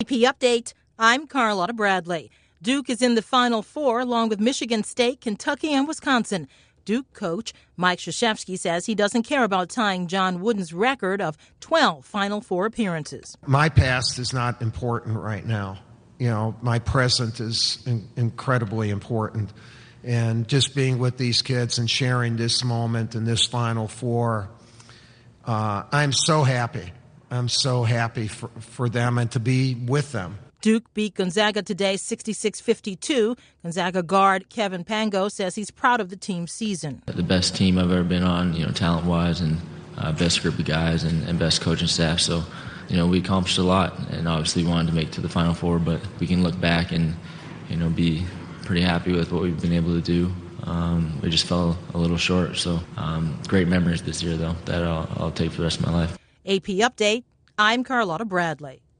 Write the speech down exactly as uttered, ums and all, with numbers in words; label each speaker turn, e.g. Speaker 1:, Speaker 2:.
Speaker 1: A P Update, I'm Carlotta Bradley. Duke is in the Final Four along with Michigan State, Kentucky, and Wisconsin. Duke coach Mike Krzyzewski says he doesn't care about tying John Wooden's record of twelve Final Four appearances.
Speaker 2: My past is not important right now. You know, my present is in- incredibly important. And just being with these kids and sharing this moment and this Final Four, uh, I'm so happy. I'm so happy for, for them and to be with them.
Speaker 1: Duke beat Gonzaga today sixty-six fifty-two. Gonzaga guard Kevin Pango says he's proud of the team's season.
Speaker 3: The best team I've ever been on, you know, talent-wise, and uh, best group of guys and, and best coaching staff. So, you know, we accomplished a lot and obviously wanted to make it to the Final Four, but we can look back and, you know, be pretty happy with what we've been able to do. Um, we just fell a little short. So um, great memories this year, though, that I'll, I'll take for the rest of my life.
Speaker 1: A P Update, I'm Carlotta Bradley.